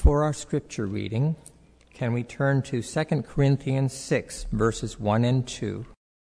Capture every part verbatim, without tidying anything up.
For our scripture reading, can we turn to Second Corinthians six, verses one and two?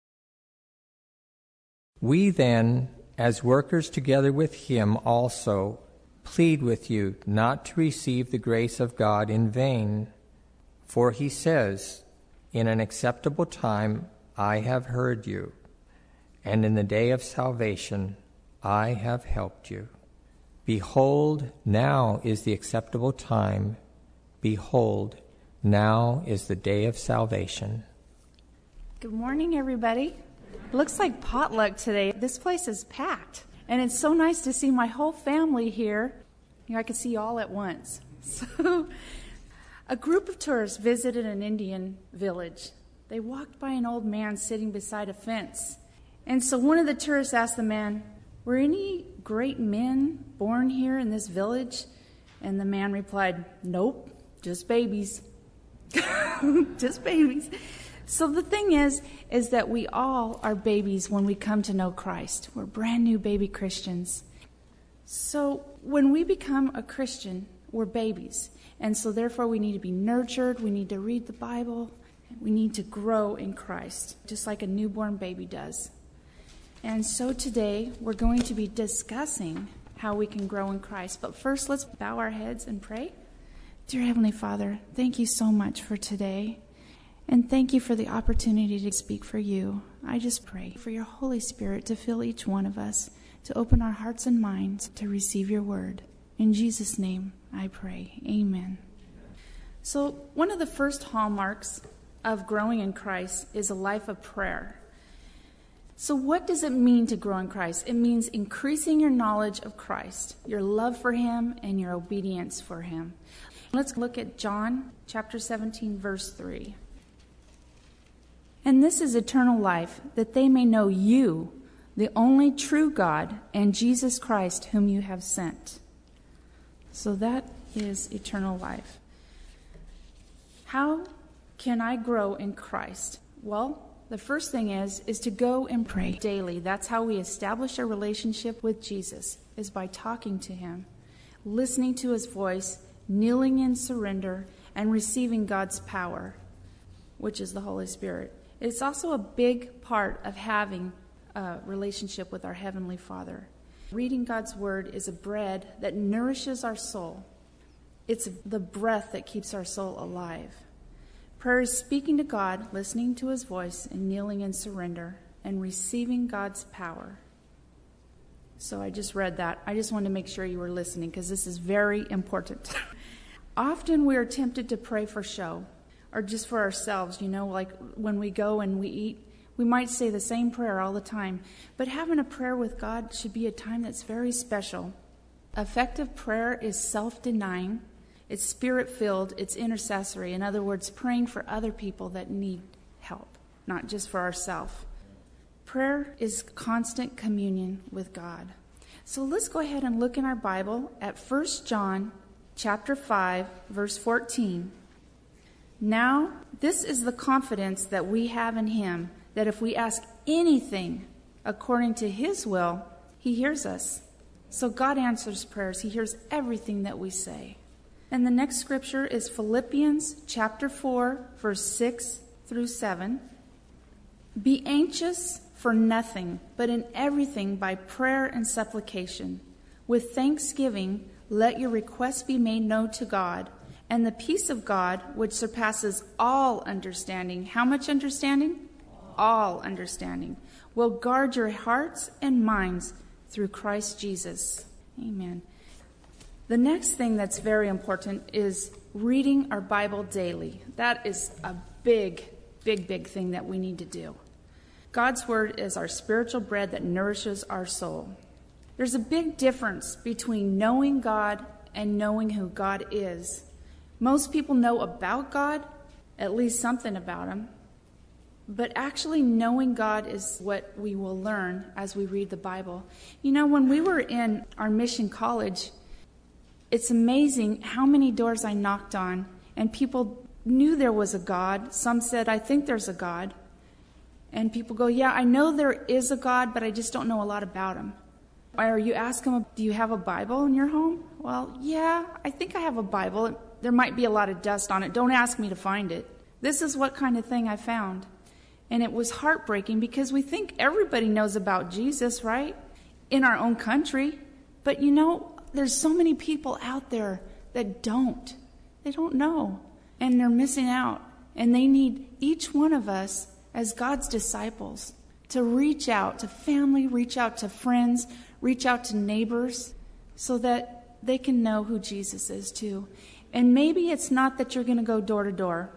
We then, as workers together with him also, plead with you not to receive the grace of God in vain. For he says, in an acceptable time I have heard you, and in the day of salvation I have helped you. Behold, now is the acceptable time. Behold, now is the day of salvation. Good morning, everybody. It looks like potluck today. This place is packed, and it's so nice to see my whole family here. You know, I can see you all at once. So, a group of tourists visited an Indian village. They walked by an old man sitting beside a fence. And so one of the tourists asked the man, "Were any great men born here in this village?" And the man replied, "Nope, just babies." Just babies. So the thing is, is that we all are babies when we come to know Christ. We're brand new baby Christians. So when we become a Christian, we're babies. And so therefore we need to be nurtured. We need to read the Bible. We need to grow in Christ, just like a newborn baby does. And so today we're going to be discussing how we can grow in Christ. But first, let's bow our heads and pray. Dear Heavenly Father, thank you so much for today. And thank you for the opportunity to speak for you. I just pray for your Holy Spirit to fill each one of us, to open our hearts and minds to receive your word. In Jesus' name, I pray. Amen. So one of the first hallmarks of growing in Christ is a life of prayer. So what does it mean to grow in Christ? It means increasing your knowledge of Christ, your love for him, and your obedience for him. Let's look at John chapter seventeen, verse three. "And this is eternal life, that they may know you, the only true God, and Jesus Christ, whom you have sent." So that is eternal life. How can I grow in Christ? Well, the first thing is, is to go and pray daily. That's how we establish a relationship with Jesus, is by talking to him, listening to his voice, kneeling in surrender, and receiving God's power, which is the Holy Spirit. It's also a big part of having a relationship with our Heavenly Father. Reading God's Word is a bread that nourishes our soul. It's the breath that keeps our soul alive. Prayer is speaking to God, listening to his voice, and kneeling in surrender, and receiving God's power. So I just read that. I just wanted to make sure you were listening, because this is very important. Often we are tempted to pray for show, or just for ourselves, you know, like when we go and we eat, we might say the same prayer all the time. But having a prayer with God should be a time that's very special. Effective prayer is self-denying. It's spirit-filled, it's intercessory. In other words, praying for other people that need help, not just for ourselves. Prayer is constant communion with God. So let's go ahead and look in our Bible at First John chapter five, verse fourteen. "Now, this is the confidence that we have in him, that if we ask anything according to his will, he hears us." So God answers prayers. He hears everything that we say. And the next scripture is Philippians chapter four, verse six through seven. "Be anxious for nothing, but in everything by prayer and supplication. With thanksgiving, let your requests be made known to God, and the peace of God, which surpasses all understanding." How much understanding? All understanding. "Will guard your hearts and minds through Christ Jesus." Amen. The next thing that's very important is reading our Bible daily. That is a big, big, big thing that we need to do. God's Word is our spiritual bread that nourishes our soul. There's a big difference between knowing God and knowing who God is. Most people know about God, at least something about him. But actually knowing God is what we will learn as we read the Bible. You know, when we were in our mission college, it's amazing how many doors I knocked on, and people knew there was a God. Some said, "I think there's a God." And people go, "Yeah, I know there is a God, but I just don't know a lot about him." Or you ask them, do you have a Bible in your home? Well, yeah, I think I have a Bible. There might be a lot of dust on it. Don't ask me to find it. This is what kind of thing I found. And it was heartbreaking because we think everybody knows about Jesus, right? In our own country. But you know, there's so many people out there that don't. They don't know. And they're missing out. And they need each one of us as God's disciples to reach out to family, reach out to friends, reach out to neighbors so that they can know who Jesus is too. And maybe it's not that you're going to go door to door,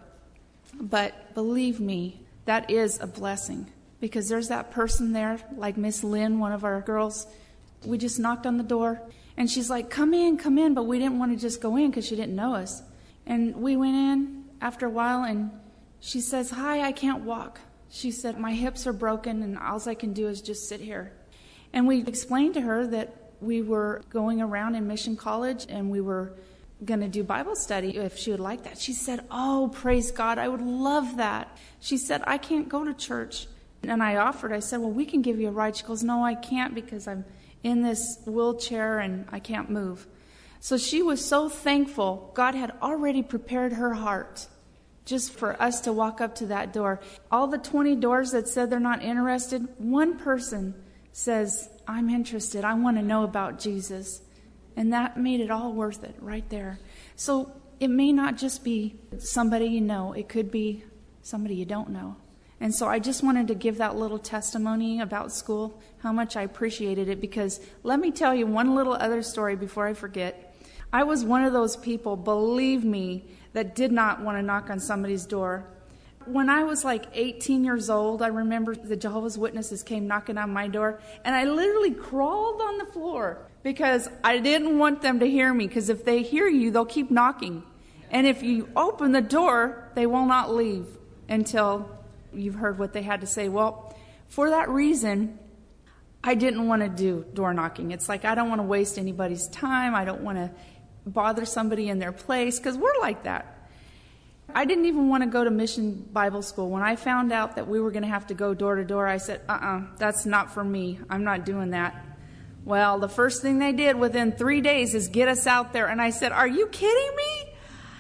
but believe me, that is a blessing because there's that person there, like Miss Lynn, one of our girls. We just knocked on the door and she's like, come in, come in. But we didn't want to just go in because she didn't know us. And we went in after a while and she says, hi, I can't walk. She said, my hips are broken and all I can do is just sit here. And we explained to her that we were going around in Mission College and we were going to do Bible study if she would like that. She said, oh, praise God, I would love that. She said, I can't go to church. And I offered, I said, well, we can give you a ride. She goes, no, I can't because I'm in this wheelchair and I can't move. So she was so thankful. God had already prepared her heart just for us to walk up to that door. All the twenty doors that said they're not interested, one person says, I'm interested. I want to know about Jesus. And that made it all worth it right there. So it may not just be somebody you know. It could be somebody you don't know. And so I just wanted to give that little testimony about school, how much I appreciated it, because let me tell you one little other story before I forget. I was one of those people, believe me, that did not want to knock on somebody's door. When I was like eighteen years old, I remember the Jehovah's Witnesses came knocking on my door, and I literally crawled on the floor because I didn't want them to hear me, because if they hear you, they'll keep knocking. And if you open the door, they will not leave until you've heard what they had to say. Well, for that reason, I didn't want to do door knocking. It's like I don't want to waste anybody's time. I don't want to bother somebody in their place, because we're like that. I didn't even want to go to Mission Bible School. When I found out that we were going to have to go door to door, I said, uh-uh, that's not for me. I'm not doing that. Well, the first thing they did within three days is get us out there. And I said, are you kidding me?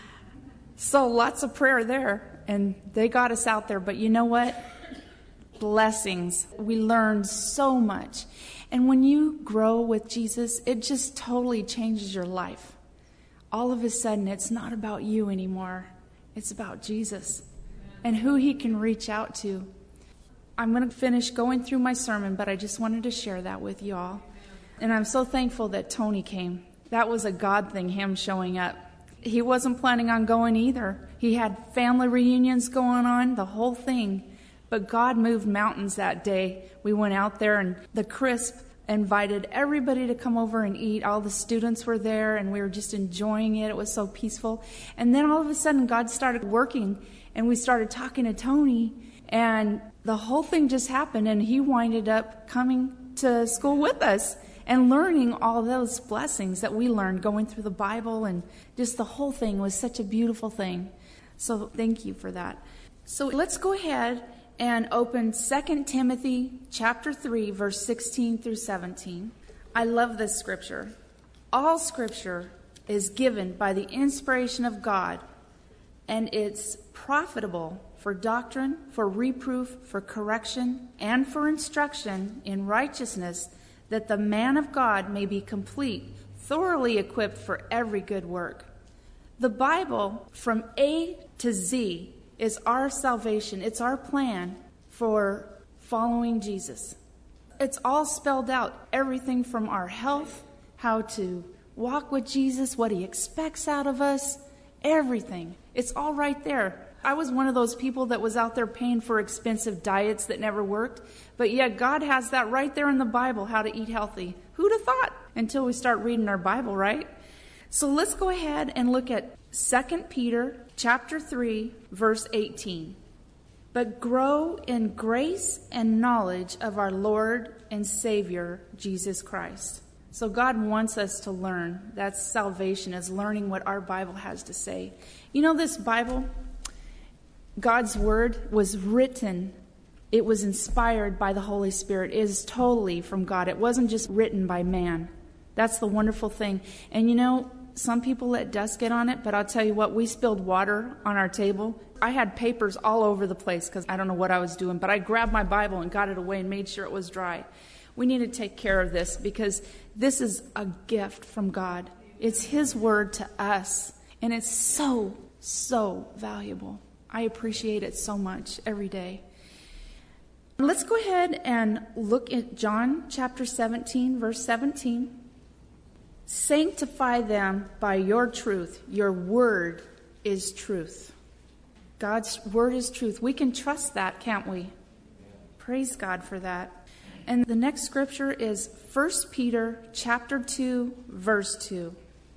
So lots of prayer there. And they got us out there. But you know what? Blessings. We learned so much. And when you grow with Jesus, it just totally changes your life. All of a sudden, it's not about you anymore. It's about Jesus and who he can reach out to. I'm going to finish going through my sermon, but I just wanted to share that with you all. And I'm so thankful that Tony came. That was a God thing, him showing up. He wasn't planning on going either. He had family reunions going on, the whole thing. But God moved mountains that day. We went out there, and the Crisp invited everybody to come over and eat. All the students were there, and we were just enjoying it. It was so peaceful. And then all of a sudden, God started working, and we started talking to Tony, and the whole thing just happened, and he winded up coming to school with us and learning all those blessings that we learned going through the Bible, and just the whole thing was such a beautiful thing. So thank you for that. So let's go ahead and open Second Timothy chapter three, verse sixteen through seventeen. I love this scripture. All scripture is given by the inspiration of God, and it's profitable for doctrine, for reproof, for correction, and for instruction in righteousness, that the man of God may be complete, thoroughly equipped for every good work. The Bible, from A to Z, is our salvation. It's our plan for following Jesus. It's all spelled out. Everything from our health, how to walk with Jesus, what he expects out of us, everything. It's all right there. I was one of those people that was out there paying for expensive diets that never worked. But yet God has that right there in the Bible, how to eat healthy. Who'd have thought? Until we start reading our Bible, right? So let's go ahead and look at Second Peter chapter three, verse eighteen. But grow in grace and knowledge of our Lord and Savior, Jesus Christ. So God wants us to learn. That's salvation, is learning what our Bible has to say. You know, this Bible, God's word, was written it was inspired by the Holy Spirit. It is totally from God. It wasn't just written by man. That's the wonderful thing. And you know, some people let dust get on it, but I'll tell you what, we spilled water on our table. I had papers all over the place because I don't know what I was doing, but I grabbed my Bible and got it away and made sure it was dry. We need to take care of this because this is a gift from God. It's His word to us, and it's so, so valuable. I appreciate it so much every day. Let's go ahead and look at John chapter seventeen, verse seventeen. Sanctify them by your truth. Your word is truth. God's word is truth. We can trust that, can't we? Praise God for that. And the next scripture is First Peter chapter two, verse two.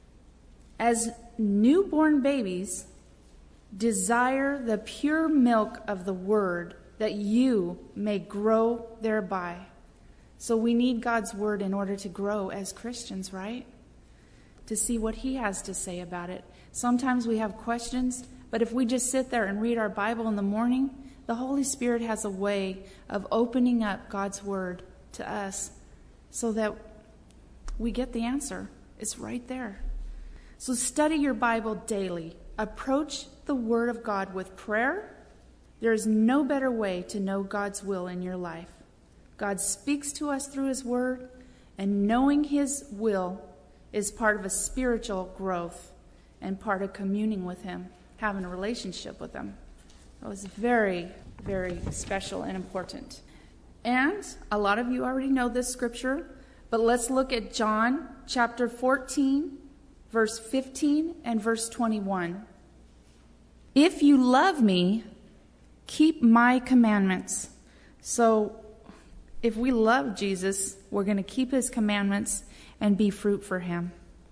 As newborn babies, desire the pure milk of the word, that you may grow thereby. So we need God's word in order to grow as Christians, right? To see what He has to say about it. Sometimes we have questions, but if we just sit there and read our Bible in the morning, the Holy Spirit has a way of opening up God's word to us so that we get the answer. It's right there. So study your Bible daily. Approach the Word of God with prayer. There is no better way to know God's will in your life. God speaks to us through His Word, and knowing His will is part of a spiritual growth and part of communing with Him, having a relationship with Him. It was very, very special and important. And a lot of you already know this scripture, but let's look at John chapter fourteen, verse fifteen and verse twenty-one. If you love me, keep my commandments. So if we love Jesus, we're going to keep His commandments and be fruit for Him.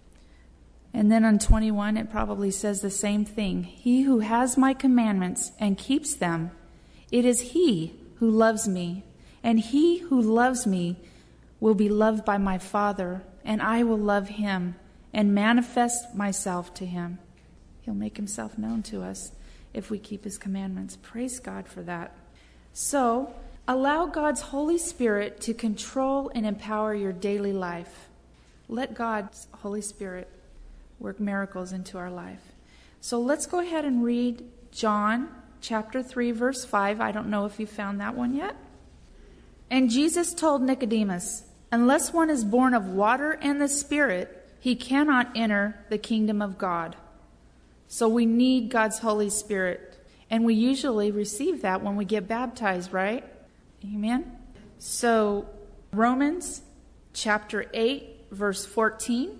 And then on twenty-one, it probably says the same thing. He who has my commandments and keeps them, it is he who loves me. And he who loves me will be loved by my Father, and I will love him and manifest myself to him. He'll make Himself known to us if we keep His commandments. Praise God for that. So, allow God's Holy Spirit to control and empower your daily life. Let God's Holy Spirit work miracles into our life. So let's go ahead and read John chapter three, verse five. I don't know if you found that one yet. And Jesus told Nicodemus, unless one is born of water and the Spirit, he cannot enter the kingdom of God. So we need God's Holy Spirit. And we usually receive that when we get baptized, right? Amen? So Romans chapter eight, verse fourteen.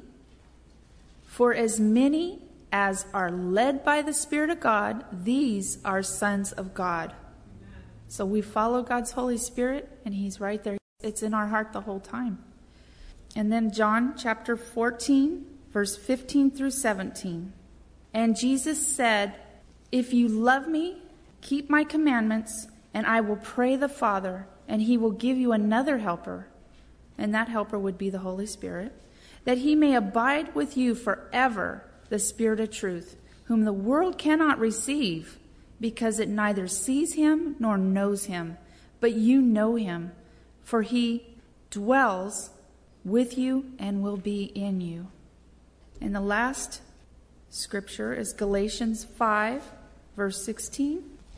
For as many as are led by the Spirit of God, these are sons of God. So we follow God's Holy Spirit, and He's right there. It's in our heart the whole time. And then John chapter fourteen, verse fifteen through seventeen. And Jesus said, if you love me, keep my commandments, and I will pray the Father, and He will give you another helper. And that helper would be the Holy Spirit, that He may abide with you forever, the Spirit of truth, whom the world cannot receive, because it neither sees Him nor knows Him. But you know Him, for He dwells with you and will be in you. And the last scripture is Galatians five, verse sixteen.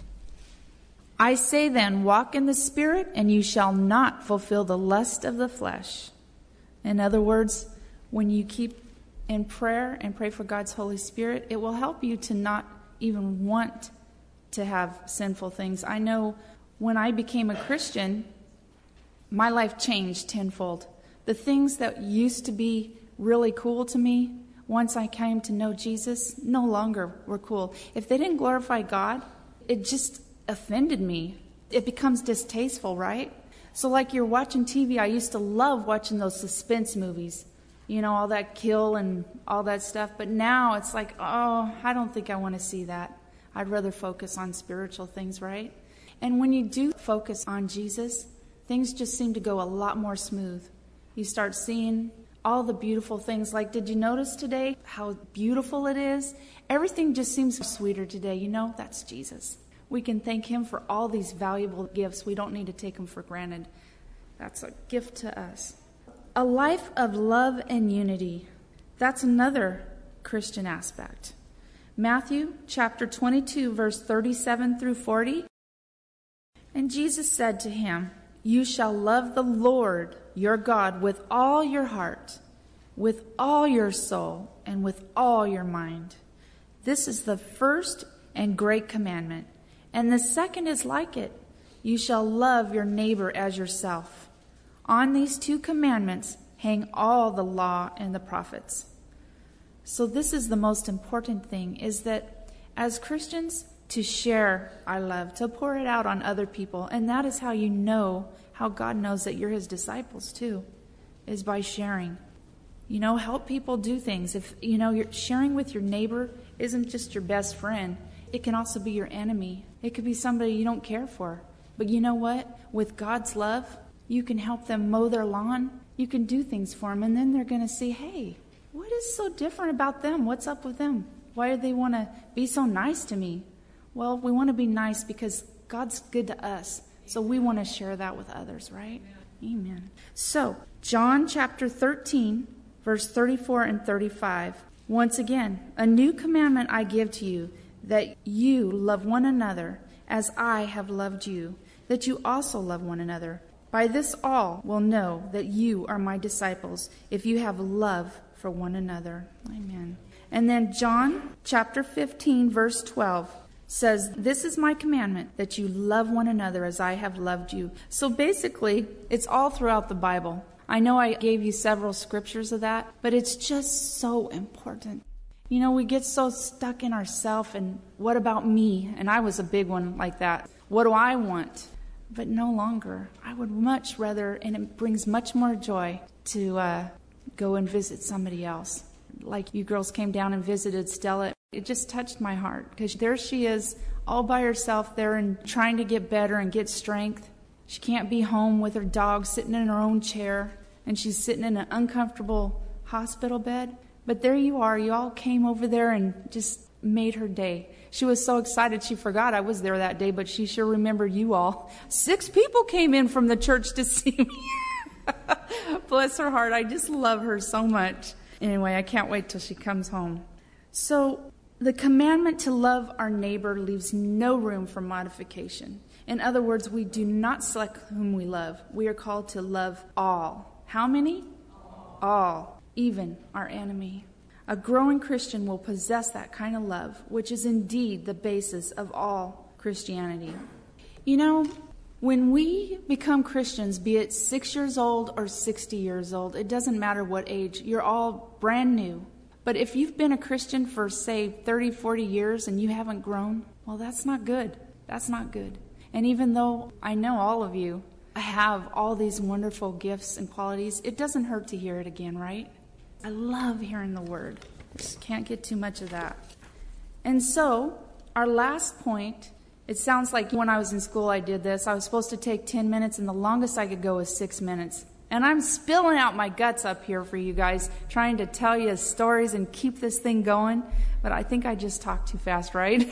I say then, walk in the Spirit, and you shall not fulfill the lust of the flesh. In other words, when you keep in prayer and pray for God's Holy Spirit, it will help you to not even want to have sinful things. I know when I became a Christian, my life changed tenfold. The things that used to be really cool to me, once I came to know Jesus, no longer were cool. If they didn't glorify God, it just offended me. It becomes distasteful, right? So like you're watching T V, I used to love watching those suspense movies. You know, all that kill and all that stuff. But now it's like, oh, I don't think I want to see that. I'd rather focus on spiritual things, right? And when you do focus on Jesus, things just seem to go a lot more smooth. You start seeing all the beautiful things. Like, did you notice today how beautiful it is? Everything just seems sweeter today. You know, that's Jesus. We can thank him for all these valuable gifts. We don't need to take them for granted. That's a gift to us. A life of love and unity. That's another Christian aspect. Matthew chapter twenty-two, verse thirty-seven through forty. And Jesus said to him, "You shall love the Lord your God with all your heart, with all your soul, and with all your mind. This is the first and great commandment. And the second is like it. You shall love your neighbor as yourself. On these two commandments hang all the law and the prophets." So this is the most important thing, is that as Christians, to share our love, to pour it out on other people. And that is how you know, how God knows that you're his disciples too, is by sharing. You know, help people do things. If, you know, you're sharing with your neighbor isn't just your best friend. It can also be your enemy. It could be somebody you don't care for. But you know what? With God's love, you can help them mow their lawn. You can do things for them. And then they're going to see, hey, what is so different about them? What's up with them? Why do they want to be so nice to me? Well, we want to be nice because God's good to us. So we want to share that with others, right? Amen. Amen. So, John chapter thirteen, verse thirty-four and thirty-five. Once again, a new commandment I give to you, that you love one another as I have loved you, that you also love one another. By this all will know that you are my disciples, if you have love for one another. Amen. And then John chapter fifteen, verse twelve says, "This is my commandment, that you love one another as I have loved you." So basically, it's all throughout the Bible. I know I gave you several scriptures of that, but it's just so important. You know, we get so stuck in ourselves and what about me? And I was a big one like that. What do I want? But no longer. I would much rather, and it brings much more joy to uh, go and visit somebody else. Like you girls came down and visited Stella. It just touched my heart because there she is all by herself there and trying to get better and get strength. She can't be home with her dog sitting in her own chair, and she's sitting in an uncomfortable hospital bed. But there you are. You all came over there and just made her day. She was so excited she forgot I was there that day, but she sure remembered you all. Six people came in from the church to see me. Bless her heart. I just love her so much. Anyway, I can't wait till she comes home. So the commandment to love our neighbor leaves no room for modification. In other words, we do not select whom we love. We are called to love all. How many? All. All, even our enemy. A growing Christian will possess that kind of love, which is indeed the basis of all Christianity. You know, when we become Christians, be it six years old or sixty years old, it doesn't matter what age, you're all brand new. But if you've been a Christian for, say, thirty, forty years and you haven't grown, well, that's not good. That's not good. And even though I know all of you have all these wonderful gifts and qualities, it doesn't hurt to hear it again, right? I love hearing the word. Just can't get too much of that. And so, our last point, it sounds like when I was in school I did this. I was supposed to take ten minutes, and the longest I could go was six minutes. And I'm spilling out my guts up here for you guys, trying to tell you stories and keep this thing going. But I think I just talked too fast, right?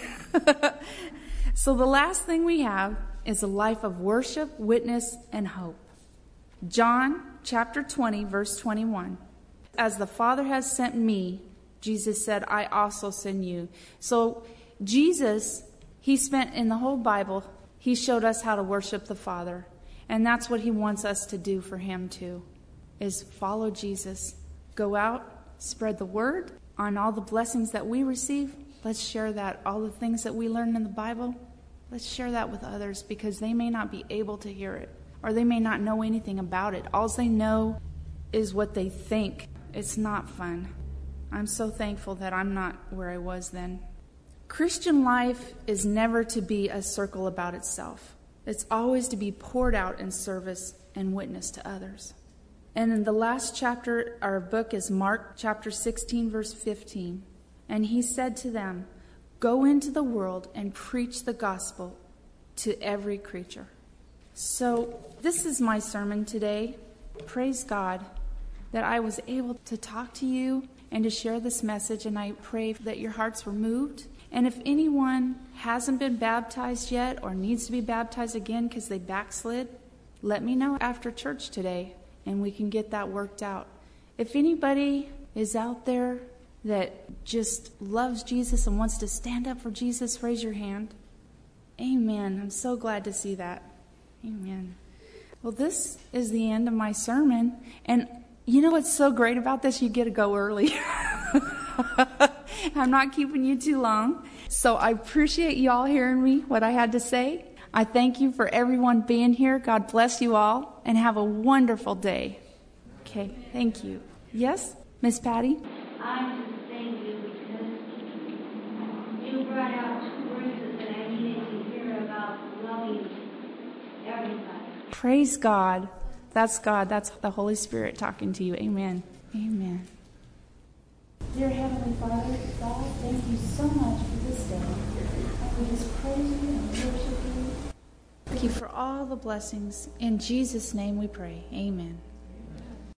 So the last thing we have is a life of worship, witness, and hope. John chapter twenty, verse twenty-one. As the Father has sent me, Jesus said, I also send you. So Jesus, he spent in the whole Bible, he showed us how to worship the Father. And that's what he wants us to do for him too, is follow Jesus. Go out, spread the word on all the blessings that we receive. Let's share that. All the things that we learn in the Bible, let's share that with others because they may not be able to hear it or they may not know anything about it. All they know is what they think. It's not fun. I'm so thankful that I'm not where I was then. Christian life is never to be a circle about itself. It's always to be poured out in service and witness to others. And in the last chapter, our book is Mark chapter sixteen, verse fifteen. And he said to them, go into the world and preach the gospel to every creature. So this is my sermon today. Praise God that I was able to talk to you and to share this message, and I pray that your hearts were moved. And if anyone hasn't been baptized yet or needs to be baptized again because they backslid, let me know after church today, and we can get that worked out. If anybody is out there that just loves Jesus and wants to stand up for Jesus, raise your hand. Amen. I'm so glad to see that. Amen. Well, this is the end of my sermon. And you know what's so great about this? You get to go early. I'm not keeping you too long. So I appreciate you all hearing me, what I had to say. I thank you for everyone being here. God bless you all, and have a wonderful day. Okay, thank you. Yes, Miss Patty? I just thank you because you brought out verses that I needed to hear about loving everybody. Praise God. That's God. That's the Holy Spirit talking to you. Amen. Amen. Dear Heavenly Father, God, thank you so much for this day. And we just praise you and worship you. Thank you for all the blessings. In Jesus' name we pray. Amen.